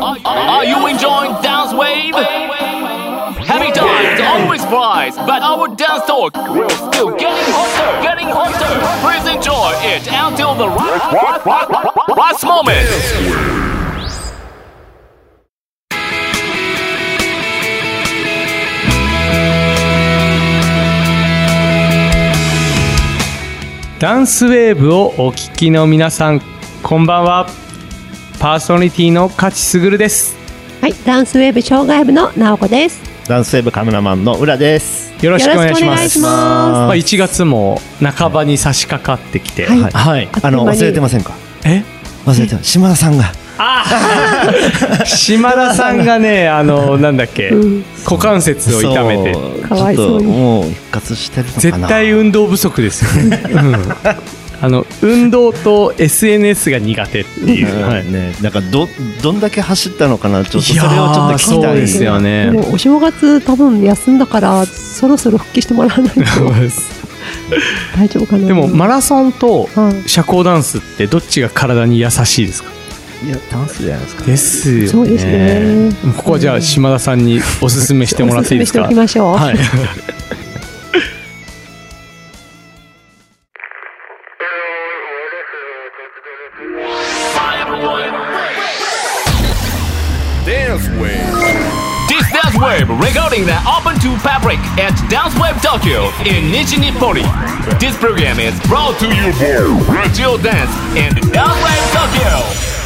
Are you enjoying Dance Wave? Happy times always flies, but our dance talk will still getting hotter. Please enjoy it until the last moment. ダンスウェーブをお聞きの皆さん、こんばんは。パーソナリティの勝卓です。 はい、ダンスウェーブ障害部の直子です。 ダンスウェーブカメラマンの浦です。 よろしくお願いします。 まあ、1月も半ばに差し掛かってきて、 はいはい、 忘れてませんか？忘れてます。島田さんが島田さんがね、なんだっけ、股関節を痛めて、 かわいそうにもう復活してるのかな。 絶対運動不足ですよね。運動と SNS が苦手っていう、はいね、なんかどんだけ走ったのかな、ちょっとそれをちょっと聞きたい。 そうですよね。 もうお正月多分休んだからそろそろ復帰してもらわないと大丈夫かな。 でもマラソンと社交ダンスってどっちが体に優しいですか？ いや、ダンスじゃないですか。 ですよね。 そうですね。 ここはじゃあ島田さんにおすすめしてもらっていいですか？ おすすめしておきましょう。 はい。 This Dance Wave recording that open to public at Dance Wave Tokyo in Nishi-Nippori. This program is brought to you by Radio Dance and Dance Wave Tokyo.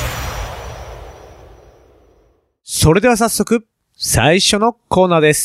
それでは早速最初のコーナーです。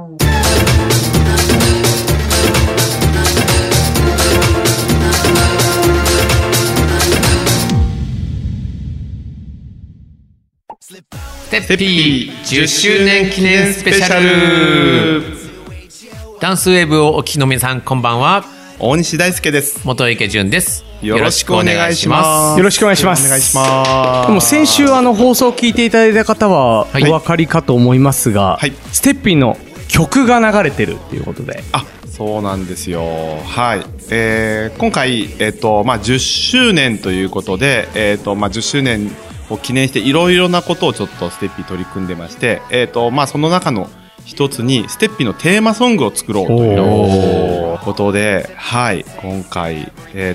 ステッピー10周年記念スペシャル。ダンスウェーブをお聞きの皆さん、こんばんは。 大西大輔です。 元池潤です。 よろしくお願いします。 よろしくお願いします。 お願いします。 でも先週放送を聞いていただいた方はお分かりかと思いますが、 はい、 ステッピーの曲が流れてるっていうことで。 そうなんですよ。はい。今回10周年ということで10周年を記念していろいろなことをちょっとステッピー取り組んでまして、その中の一つにステッピーのテーマソングを作ろうということで、はい、今回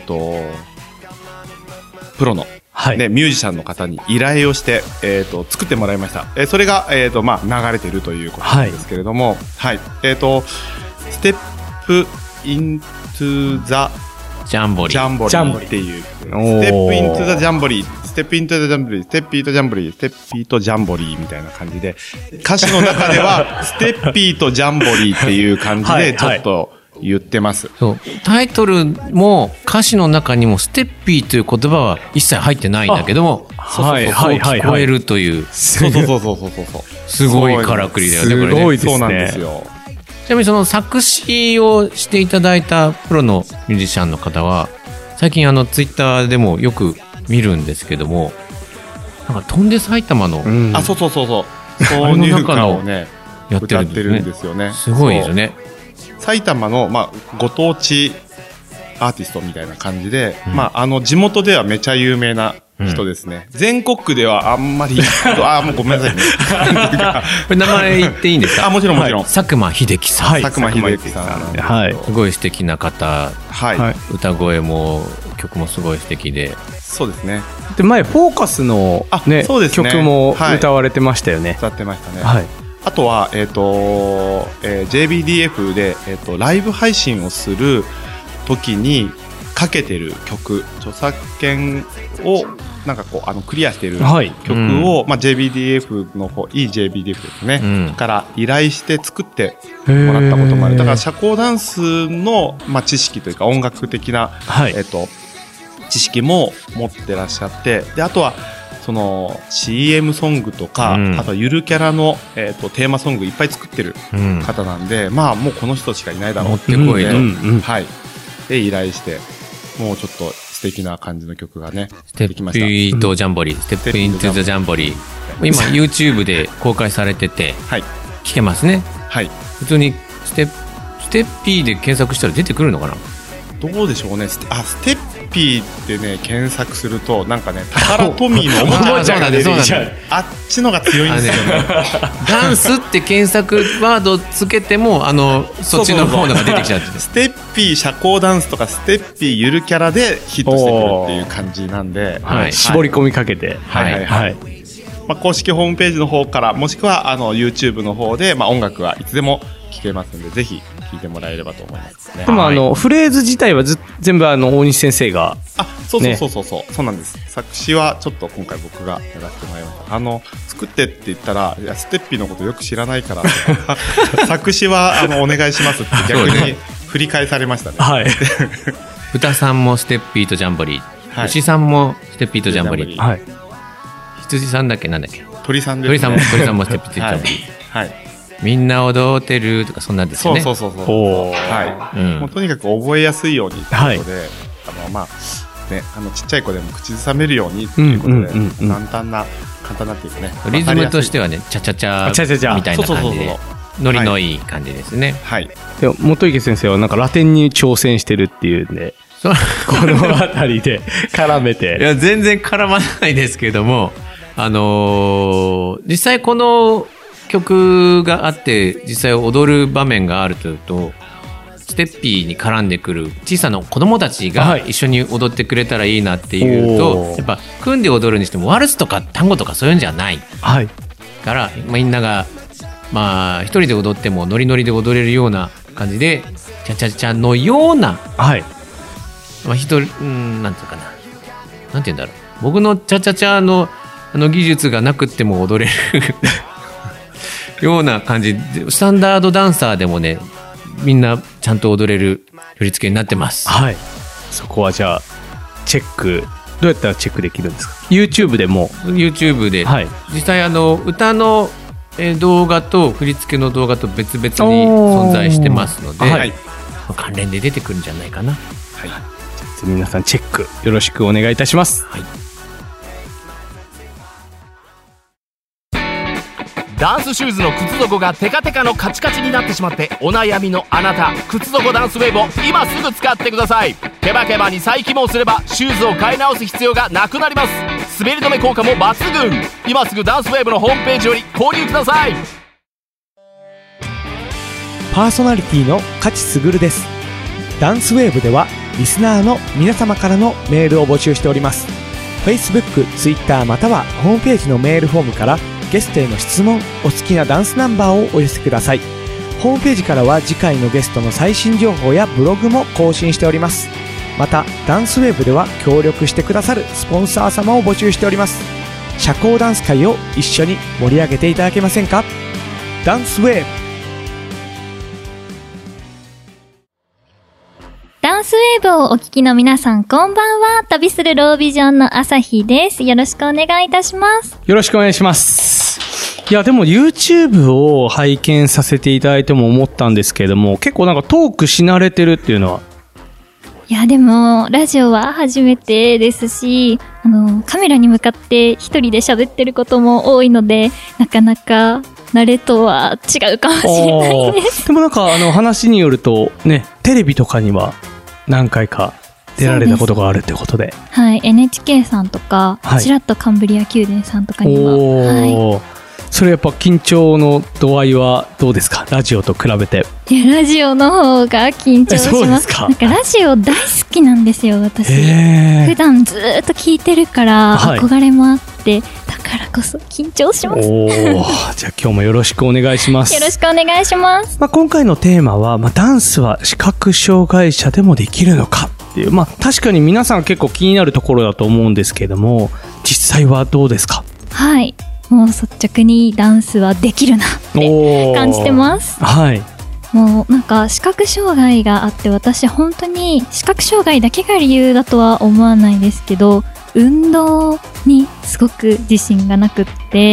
プロの、 はいね、ミュージシャンの方に依頼をして、作ってもらいました。それが、流れてるということなんですけれども、はい、ステップイントゥザジャンボリーっていうステップイントゥザジャンボリー、ステップイントゥザジャンボリー、ステッピーとジャンボリー、ステッピーとジャンボリーみたいな感じで、歌詞の中ではステッピーとジャンボリーっていう感じでちょっと言ってます。 そう、タイトルも歌詞の中にもステッピーという言葉は一切入ってないんだけども、そう聞こえるという。 そう。 すごいからくりだよね、これね。 すごいですね。 そうなんですよ。 ちなみにその作詞をしていただいたプロのミュージシャンの方は、最近ツイッターでもよく見るんですけども、なんか飛んで埼玉の、 そう挿入歌をね歌ってるんですよね。 すごいですよね。 埼玉のご当地アーティストみたいな感じで、地元ではめちゃ有名な人ですね。全国区ではあんまりもうごめんなさいね。 これ名前言っていいんですか？ もちろん。 佐久間秀樹さん。 佐久間秀樹さん。 はい。 すごい素敵な方。 はい。 歌声も曲もすごい素敵で。 そうですね。 で、前フォーカスのね、曲も歌われてましたよね。 歌ってましたね。 はい。 あとはJBDF でライブ配信をする時にかけてる曲、著作権をなんかクリアしてる曲を、JBDF の方、JBDF ですね、から依頼して作ってもらったこともある。だから社交ダンスの、知識というか音楽的な、知識も持ってらっしゃって、であとはその CM ソングとか、あとはゆるキャラの、テーマソングいっぱい作ってる方なんで、もうこの人しかいないだろうって持ってこいと、 はい、で依頼してもうちょっと素敵な感じの曲がねできました。ステップイントジャンボリー、ステップイントザジャンボリー、今 YouTube で公開されてて、聞けますね。 はい。 普通にステッピーで検索したら出てくるのかな。 どうでしょうね。ステッピーってね検索するとなんかねタカラトミーのおもちゃが出てきちゃう。あっちのが強いんですよね。 ダンスって検索ワードつけてもそっちの方のが出てきちゃう。 ステッピー社交ダンスとかステッピーゆるキャラでヒットしてくるっていう感じなんで、 絞り込みかけて、 公式ホームページの方からもしくはYouTube の方で、音楽はいつでも聴けますのでぜひ聴いてもらえればと思いますね。 でもフレーズ自体は全部大西先生が、 そうなんです。作詞はちょっと今回僕がやらせてもらいました。作ってって言ったら、いやステッピーのことよく知らないから作詞はお願いしますって逆に振り返されましたね。 歌さんもステッピーとジャンボリー、牛さんもステッピーとジャンボリー、羊さんだっけなんだっけ、 鳥さんですね。 鳥さんもステッピーとジャンボリー、みんな踊ってるとかそんなんですよね。 もうとにかく覚えやすいようにということで、ちっちゃい子でも口ずさめるようにということで、簡単なっていうかね、 リズムとしてはね、チャチャチャみたいな感じでノリのいい感じですね。 でも本池先生はなんかラテンに挑戦してるっていうんで、この辺りで絡めて。 いや全然絡まないですけども、実際この曲があって実際踊る場面があるというと、ステッピーに絡んでくる小さな子供たちが一緒に踊ってくれたらいいなっていうと、やっぱ組んで踊るにしてもワルツとか単語とかそういうんじゃない、から、みんなが一人で踊ってもノリノリで踊れるような感じでチャチャチャのような、なんていうかな、なんていうんだろう、僕のチャチャチャの技術がなくっても踊れるような感じで、スタンダードダンサーでもね、みんなちゃんと踊れる振り付けになってます。 そこはじゃあチェック、どうやったらチェックできるんですか。 YouTube でも YouTube で、実際歌の動画と振り付けの動画と別々に存在してますので、関連で出てくるんじゃないかな。皆さんチェックよろしくお願いいたします。 ダンスシューズの靴底がテカテカのカチカチになってしまってお悩みのあなた、靴底ダンスウェーブを今すぐ使ってください。ケバケバに再起毛すればシューズを買い直す必要がなくなります。滑り止め効果も抜群。今すぐダンスウェーブのホームページより購入ください。 パーソナリティの勝ち優です。ダンスウェーブではリスナーの皆様からのメールを募集しております。 Facebook、Twitter またはホームページのメールフォームからゲストへの質問、お好きなダンスナンバーをお寄せください。ホームページからは次回のゲストの最新情報やブログも更新しております。またダンスウェーブでは協力してくださるスポンサー様を募集しております。社交ダンス界を一緒に盛り上げていただけませんか。ダンスウェーブ。 ダンスウェーブをお聞きの皆さん、こんばんは。旅するロービジョンの朝日です。よろしくお願いいたします。 よろしくお願いします。いやでも YouTube を拝見させていただいても思ったんですけれども、結構なんかトークし慣れてるっていうのは。 いやでもラジオは初めてですし、カメラに向かって一人で喋ってることも多いので、なかなか慣れとは違うかもしれないです。 でもなんか話によるとね、テレビとかには何回か出られたことがあるということで、 NHK さんとか、ちらっとカンブリア宮殿さんとかには、 それやっぱ緊張の度合いはどうですか、ラジオと比べて。 いやラジオの方が緊張します。 そうですか。 なんかラジオ大好きなんですよ私。普段ずっと聞いてるから憧れもあって、だからこそ緊張します。 じゃあ今日もよろしくお願いします。 よろしくお願いします。 今回のテーマは、ダンスは視覚障害者でもできるのかっていう、確かに皆さん結構気になるところだと思うんですけれども、実際はどうですか。 もう率直にダンスはできるなって感じてます。もうなんか視覚障害があって、私本当に視覚障害だけが理由だとは思わないですけど、運動にすごく自信がなくって、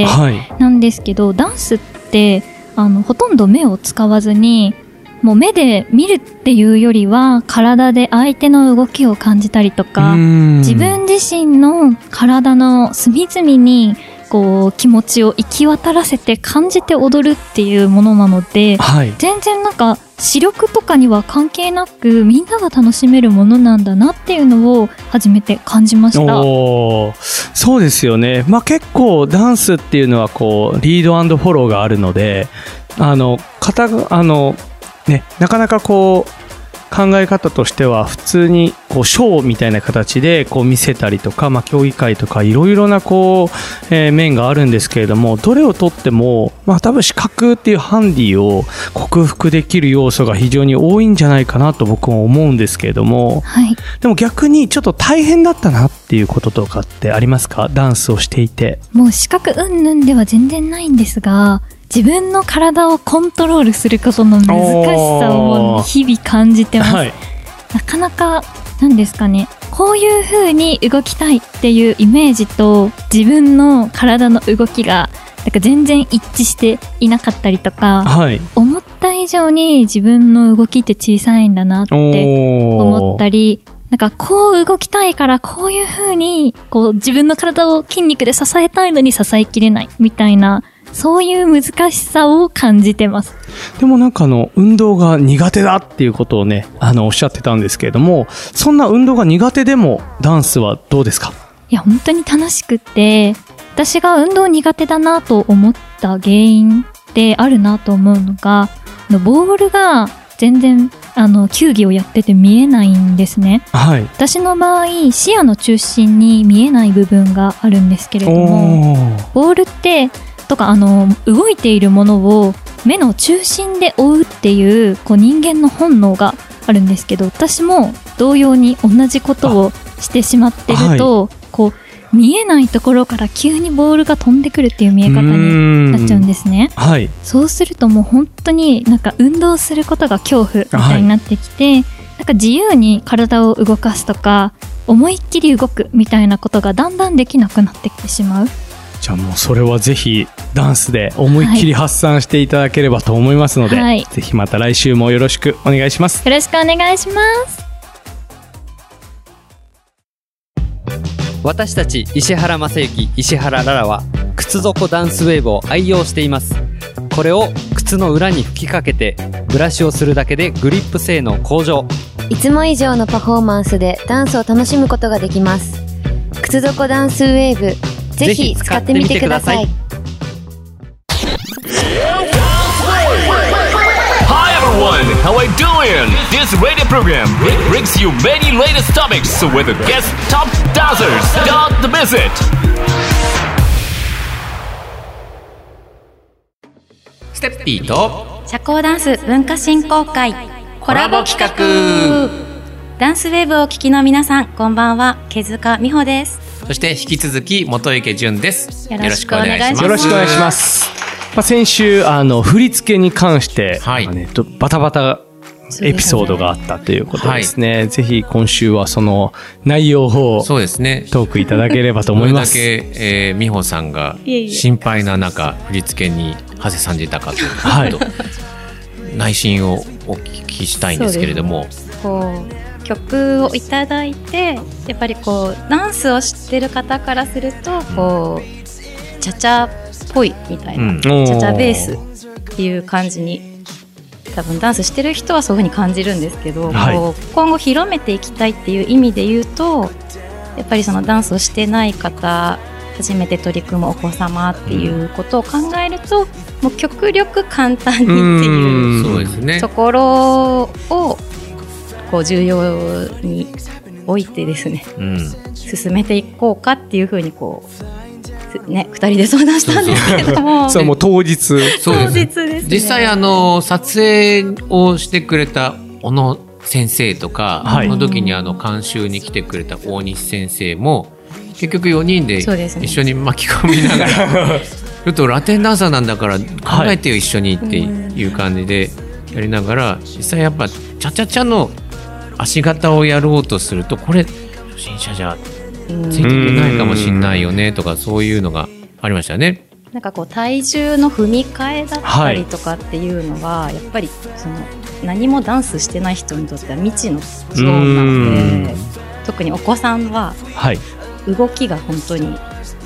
なんですけどダンスってほとんど目を使わずに、もう目で見るっていうよりは体で相手の動きを感じたりとか、自分自身の体の隅々にこう気持ちを行き渡らせて感じて踊るっていうものなので、はい、全然なんか視力とかには関係なくみんなが楽しめるものなんだなっていうのを初めて感じました。 そうですよね、結構ダンスっていうのはこうリード&フォローがあるので、なかなかこう考え方としては普通にこうショーみたいな形でこう見せたりとか、競技会とかいろいろなこう、面があるんですけれども、どれをとっても、多分視覚っていうハンディを克服できる要素が非常に多いんじゃないかなと僕も思うんですけれども、はい、でも逆にちょっと大変だったなっていうこととかってありますか？ダンスをしていて。 もう視覚云々では全然ないんですが、自分の体をコントロールすることの難しさを日々感じてます、はい、なかなかなんですかね、こういう風に動きたいっていうイメージと自分の体の動きがなんか全然一致していなかったりとか、はい、思った以上に自分の動きって小さいんだなって思ったり、なんかこう動きたいからこういう風にこう自分の体を筋肉で支えたいのに支えきれないみたいな、そういう難しさを感じてます。 でもなんか運動が苦手だっていうことをね、おっしゃってたんですけれども、そんな運動が苦手でもダンスはどうですか？ いや本当に楽しくって、私が運動苦手だなと思った原因であるなと思うのが、ボールが全然球技をやってて見えないんですね、はい、私の場合視野の中心に見えない部分があるんですけれども、ボールってとか動いているものを目の中心で追うっていう、こう人間の本能があるんですけど、私も同様に同じことをしてしまってると、はい、こう見えないところから急にボールが飛んでくるっていう見え方になっちゃうんですね、はい、そうするともう本当になんか運動することが恐怖みたいになってきて、はい、なんか自由に体を動かすとか思いっきり動くみたいなことがだんだんできなくなってきてしまう。 じゃあもうそれはぜひダンスで思いっきり発散していただければと思いますので、はい、ぜひまた来週もよろしくお願いします。 よろしくお願いします。 私たち石原正幸、石原ララは靴底ダンスウェーブを愛用しています。これを靴の裏に吹きかけてブラシをするだけでグリップ性能向上、 いつも以上のパフォーマンスでダンスを楽しむことができます。靴底ダンスウェーブ、ぜひ使ってみてください。 Hi everyone, how are you doing? This radio program brings you many latest topics with the guest top dancers. Don't miss it. ステッピーと社交ダンス文化振興会コラボ企画。ダンスウェーブをお聞きの皆さん、こんばんは。毛塚美穂です。 そして引き続き元池純です。 よろしくお願いします。 よろしくお願いします。先週振り付けに関して、はい、バタバタエピソードがあったということですね。はい、ぜひ今週はその内容をそうですねトークいただければと思います。 どれだけ、美穂さんが心配な中振り付けに長谷さんでいたかということ、はい、内心をお聞きしたいんですけれども、 曲をいただいて、やっぱりこうダンスを知ってる方からするとこうチャチャっぽいみたいな、チャチャベースっていう感じに多分ダンスしてる人はそういう風に感じるんですけど、はい、こう今後広めていきたいっていう意味で言うと、やっぱりそのダンスをしてない方、初めて取り組むお子様っていうことを考えると、もう極力簡単にっていうところをこう重要に置いてですね、進めていこうかっていうふうにこうね、2人で相談したんですけども、 そうもう当日ですね。 実際撮影をしてくれた小野先生とか、はい、その時に監修に来てくれた大西先生も結局4人で一緒に巻き込みながら、ちょっとラテンダンサーなんだから考えてよ、一緒にっていう感じでやりながら、実際やっぱチャチャチャの足型をやろうとすると、これ初心者じゃついていけないかもしれないよねとか、そういうのがありましたね。 なんかこう体重の踏み替えだったりとかっていうのは、やっぱりその何もダンスしてない人にとっては未知のゾーンなので、特にお子さんは動きが本当に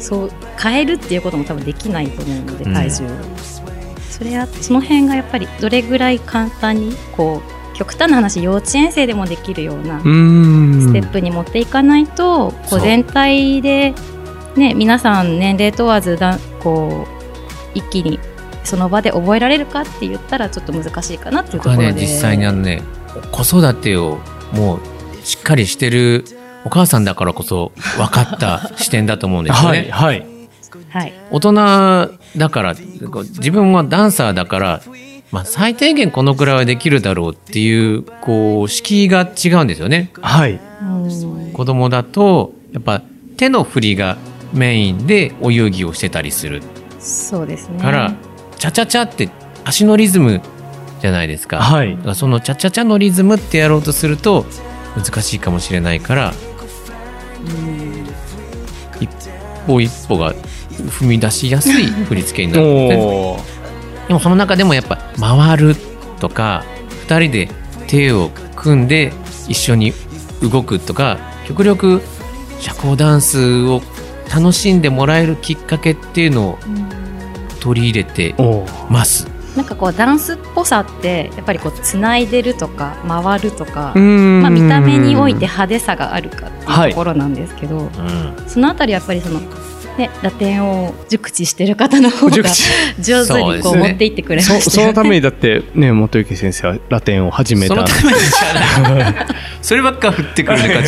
そう変えるっていうことも多分できないと思うので、体重を、その辺がやっぱりどれぐらい簡単にこう極端な話幼稚園生でもできるようなステップに持っていかないと、こう全体で、ね、皆さん年齢問わずこう一気にその場で覚えられるかって言ったらちょっと難しいかなっていうところで、 実際に子育てをもうしっかりしてるお母さんだからこそ分かった視点だと思うんですよね。はい、 はい、 大人だから自分はダンサーだから、最低限このくらいはできるだろうっていうこう敷居が違うんですよね。はい、子供だとやっぱ手の振りがメインでお遊戯をしてたりする。 そうですね。 からチャチャチャって足のリズムじゃないですか。はい、だからそのチャチャチャのリズムってやろうとすると難しいかもしれないから、一歩一歩が踏み出しやすい振り付けになるんですね。でもその中でもやっぱ回るとか2人で手を組んで一緒に動くとか、極力社交ダンスを楽しんでもらえるきっかけっていうのを取り入れてます。 なんかこうダンスっぽさってやっぱりこうつないでるとか回るとか、見た目において派手さがあるかっていうところなんですけど、そのあたりやっぱりそのね、ラテンを熟知してる方の方が上手にこう持っていってくれましたよね。 そのためにだってね、元池先生はラテンを始めた。 そのためにじゃないそればっか振ってくるね、かち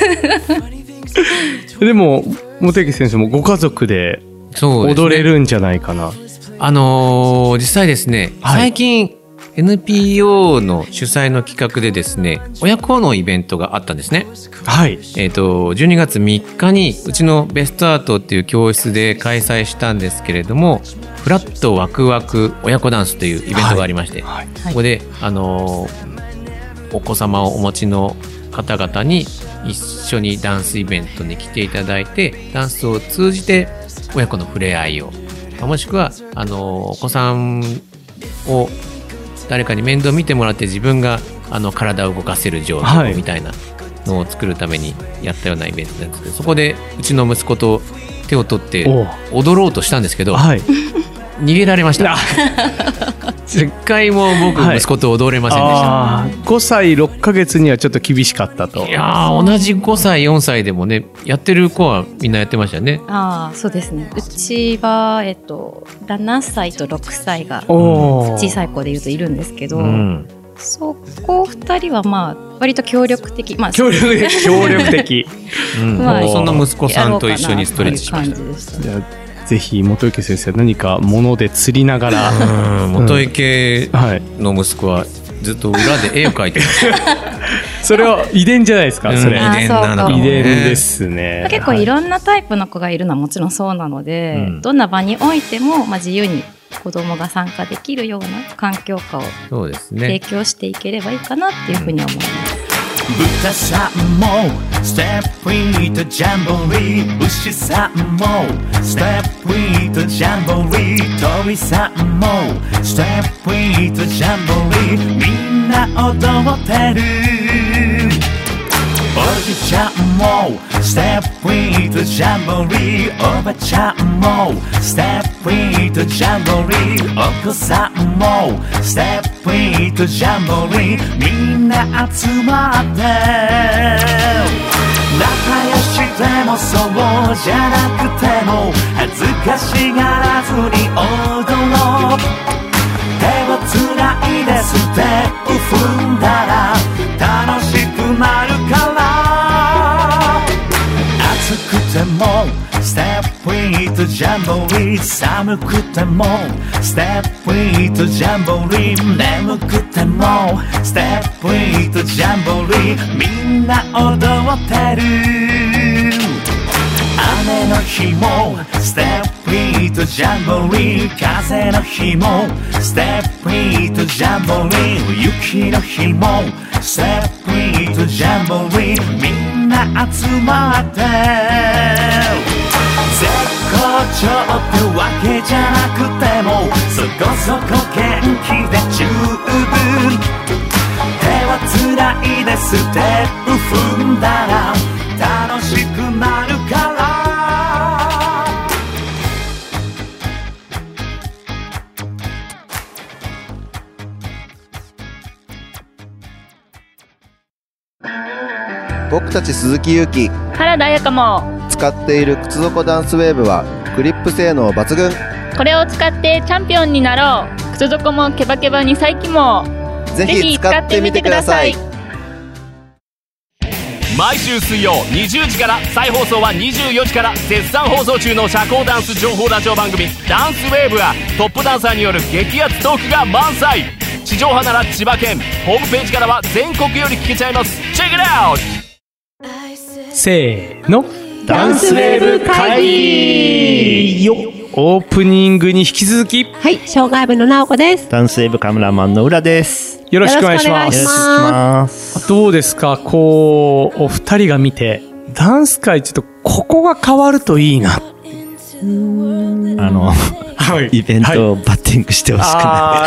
くん。でも元池先生もご家族で踊れるんじゃないかな。 実際ですね、最近 NPO の主催の企画でですね、親子のイベントがあったんですね。はい。12月3日にうちのベストアートっていう教室で開催したんですけれども、フラットワクワク親子ダンスというイベントがありまして、ここでお子様をお持ちの方々に一緒にダンスイベントに来ていただいて、ダンスを通じて親子の触れ合いを、もしくはお子さんを誰かに面倒見てもらって自分が体を動かせる状況みたいなのを作るためにやったようなイベントなんですけど、そこでうちの息子と手を取って踊ろうとしたんですけど、逃げられました。10回も僕息子と踊れませんでした。 5歳6ヶ月にはちょっと厳しかったと。 いや同じ5歳4歳でもね、やってる子はみんなやってましたね。 そうですね。うちは7歳と6歳が小さい子でいうといるんですけど、そこ2人は割と協力的、 協力的、 そんな息子さんと一緒にストレッチしました。 ぜひ元池先生何か物で釣りながら、 元池の息子はずっと裏で絵を描いてますそれは遺伝じゃないですか。それ遺伝なのかもね。 遺伝ですね。 結構いろんなタイプの子がいるのはもちろんそうなので、どんな場においても自由に子供が参加できるような環境下を提供していければいいかなっていうふうに思います。 豚さんもステップイートジャンボリー、牛さんもステップイートジャンボリー、鳥さんもステップイートジャンボリー、みんな踊ってる。おじちゃんもステップイートジャンボリー、おばちゃんもステップイートジャンボリー、お子さんもステップイートジャンボリー、みんな集まって仲良しでもそうじゃなくても恥ずかしがらずに踊ろう。手をつないでステップ踏んだら楽しくなるから、暑くてもステップイートジャンボリー、寒くてもステップイートジャンボリー、眠くてもステップイートジャンボリー、みんな踊ってる。雨の日もステップイートジャンボリー、風の日もステップイートジャンボリー、雪の日もステップイートジャンボリー、みんな集まって絶好調ってわけじゃなくてもそこそこ元気で十分、手をつないでステップ踏んだら楽しくなるから。 僕たち鈴木勇気、 原田彩香も使っている靴底ダンスウェーブはグリップ性能抜群。 これを使ってチャンピオンになろう。靴底もケバケバに再起もぜひ使ってみてください。 毎週水曜20時から再放送は24時から絶賛放送中の社交ダンス情報ラジオ番組ダンスウェーブはトップダンサーによる激アツトークが満載。地上波なら千葉県、ホームページからは全国より聞けちゃいます。チェックイットアウト。 せーの、 ダンスウェーブ会議よ。オープニングに引き続き、 はい、障害部の直子です。 ダンスウェーブカメラマンの浦です。 よろしくお願いします。 よろしくお願いします。 どうですか、こうお二人が見てダンス界ちょっとここが変わるといいな。 イベントをバッティングしてほしくない。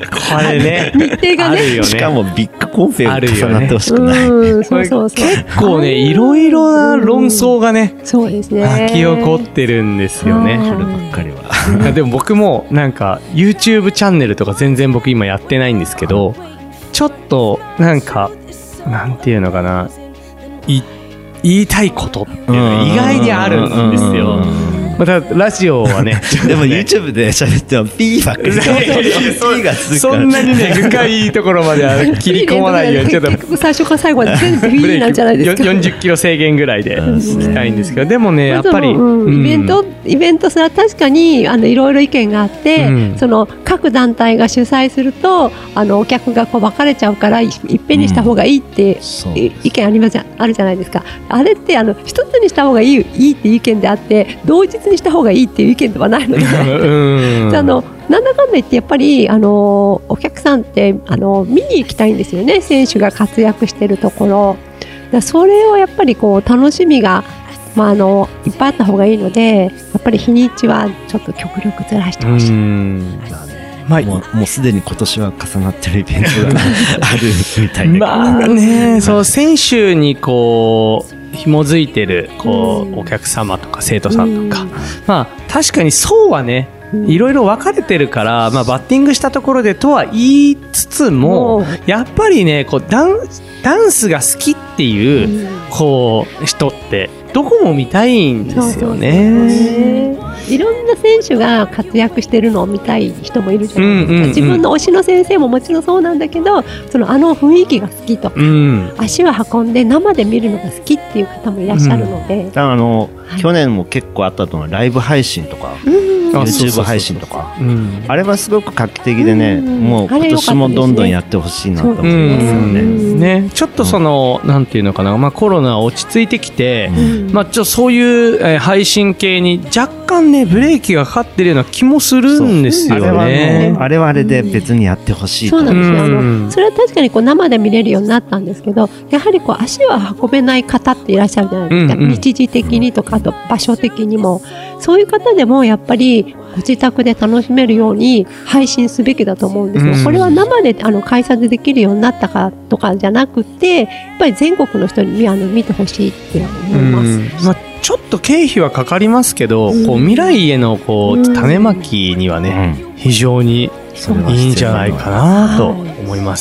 これね、 日程がね、 あるよね。 しかもビッグコンフェを重なってほしくない。 結構ね、いろいろな論争がね、 そうですね、 巻き起こってるんですよね。 こればっかりは。 でも僕もなんか YouTube チャンネルとか全然僕今やってないんですけど、ちょっとなんかなんていうのかな、言いたいことっていうのが意外にあるんですよ。またラジオはねでも YouTube で喋ってもピーばっかりそんなにね深いところまでは切り込まないようにちょっと最初から最後まで全部ピーなんじゃないですか。 40キロ制限ぐらいで行きたいんですけど、でもねやっぱりイベントそれは確かにいろいろ意見があって、その各団体が主催するとお客がこう分かれちゃうからいっぺんにした方がいいって意見あるじゃないですか。あれって一つにした方がいいっていう意見であって、同日にした方がいいっていう意見ではないのでなんだかんだ言ってやっぱりお客さんって見に行きたいんですよね、選手が活躍してるところだ。それをやっぱりこう楽しみが、いっぱいあった方がいいので、やっぱり日にちはちょっと極力ずらしてほしい。 もうすでに今年は重なってるイベントがあるみたいな。そう選手にこう紐づいてるこうお客様とか生徒さんとか、確かに層はねいろいろ分かれてるから、バッティングしたところでとは言いつつも、やっぱりねこうダンスが好きっていうこう人ってどこも見たいんですよね。 いろんな選手が活躍してるのを見たい人もいるじゃないですか。自分の推しの先生ももちろんそうなんだけど、雰囲気が好きとか、足を運んで生で見るのが好きっていう方もいらっしゃるので、 去年も結構あったと思うライブ配信とか、YouTube 配信とか、あれはすごく画期的でね、もう今年もどんどんやってほしいなと思いますよね。 ちょっとなんていうのかな、コロナ落ち着いてきて、そういう配信系に若干ねブレーキがかかってるような気もするんですよね。 あれはあれで別にやってほしい。 そうなんですよ。それは確かにこう生で見れるようになったんですけど、やはりこう足を運べない方っていらっしゃるじゃないですか。日時的にとか、あと場所的にも、そういう方でもやっぱりご自宅で楽しめるように配信すべきだと思うんですよ。これは生で開催できるようになったかとかじゃなくて、やっぱり全国の人に見てほしいって思います。 ちょっと経費はかかりますけど、こう未来へのこう種まきにはね、非常にいいんじゃないかなと思います。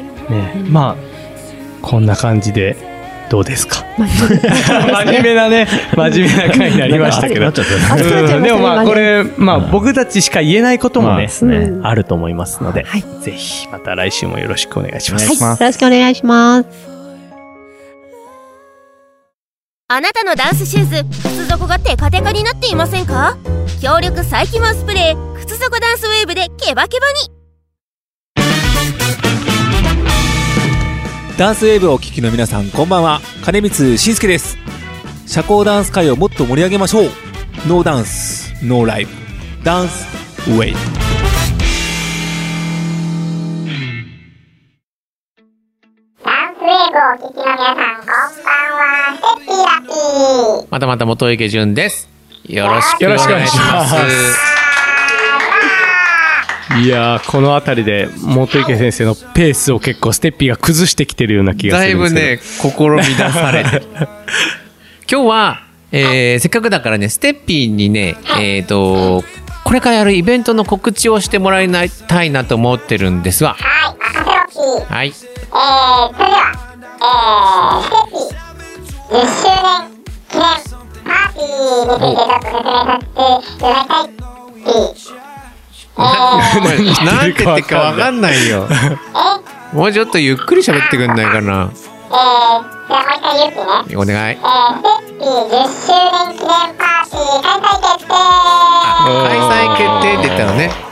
こんな感じでどうですか。真面目な回になりましたけど、でもこれ僕たちしか言えないこともねあると思いますので、ぜひまた来週もよろしくお願いします。 よろしくお願いします。 あなたのダンスシューズ、靴底がテカテカになっていませんか？強力再起毛スプレー、靴底ダンスウェーブでケバケバに。 ダンスウェーブをお聴きの皆さん、こんばんは。金光慎介です。社交ダンス界をもっと盛り上げましょう。ノーダンスノーライブ、ダンスウェイブ。 ダンスウェーブをお聴きの皆さん、こんばんは。セッピーラッピー。 またまた元池潤です。よろしくお願いします。 いやー、このあたりで元池先生のペースを結構ステッピーが崩してきてるような気がするんですけど、 だいぶね試み出されて今日は、せっかくだからねステッピーにねこれからやるイベントの告知をしてもらいたいなと思ってるんですわ。 はい、任せろき。 はい。 それでは、ステッピー 10周年記念パーティーについてちょっと説明させていただきたい。 なんて言ってかわかんないよ。もうちょっとゆっくり喋ってくんないかな。 じゃあもう一回ゆっくりね。 お願い。 ステッピー10周年記念パーティー開催決定。 開催決定って言ったのね。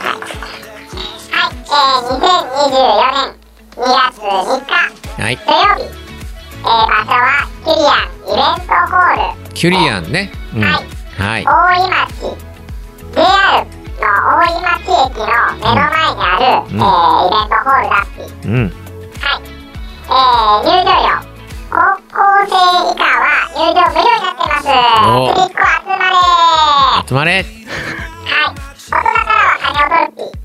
はい、2024年2月3日、 はい、 土曜日、場所はキュリアンイベントホール。 キュリアンね。うん、はい。 大井町 JR の大井町駅の目の前にある、イベントホールだっぴ。 うん。 はい。入場料、高校生以下は入場無料になってます。ちびっこ集まれ。 集まれ。 はい。大人からは金を取るっぴ。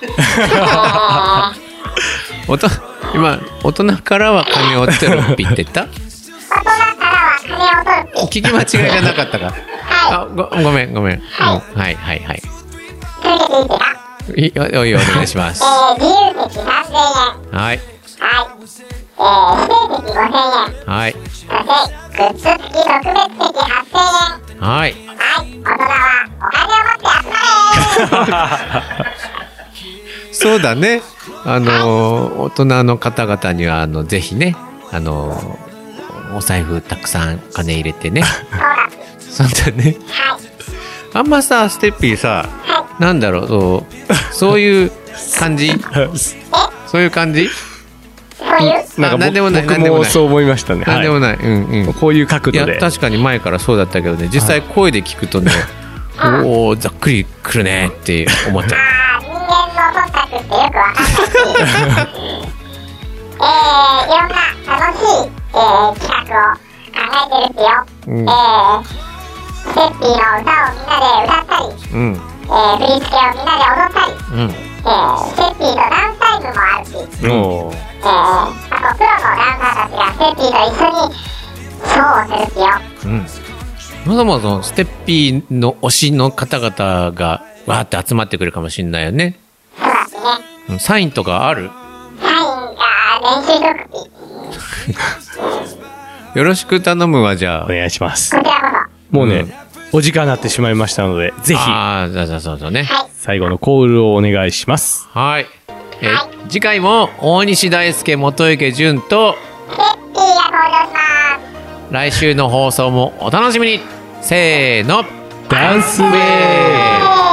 今大人からは金を取るっぴって言った？ 大人からは金を取るっぴ。 聞き間違いじゃなかったか。はい、ごめん。はい、はいはいはい。 続けていいですか？ お願いします。 自由席3000円。 はい。 はい。指定席5000円。 はい。 そしてグッズ付き特別席8000円。 はい。 はい。大人はお金を持って集まれ。 そうだね。大人の方々にはぜひね、お財布たくさん金入れてね。そうだね。あんまさ、ステッピーさ、なんだろう、そういう感じ？そういう感じ？ なんか僕もそう思いましたね。 なんでもない。うんうん。 こういう角度で。 いや、確かに前からそうだったけどね、実際声で聞くとね、おお、ざっくりくるねって思っちゃう。 人間の忖度ってよくわかんないし、いろんな楽しい、企画を考えてるってよ。ステッピーの歌をみんなで歌ったり、振り付けをみんなで踊ったり、ステッピーとダンスタイムもあるし、あとプロのダンサーたちがステッピーと一緒にショーをするってよ。 まだまだステッピーの推しの方々がわーって集まってくるかもしれないよね。 そうだしね。 サインとかある？ サインが練習しとくよろしく頼むわ、じゃあ。 お願いします。 こちらこもうね、お時間になってしまいましたので、ぜひ、 そうね。 最後のコールをお願いします。 はい。次回も大西大輔、元池潤と、 ステッピーが登場します。 来週の放送もお楽しみに。せーの、ダンスウェイ。